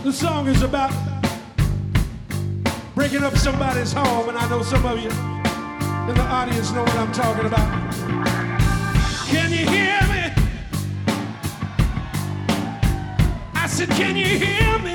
The song is about breaking up somebody's home, and I know some of you in the audience know what I'm talking about. Can you hear me? I said, can you hear me?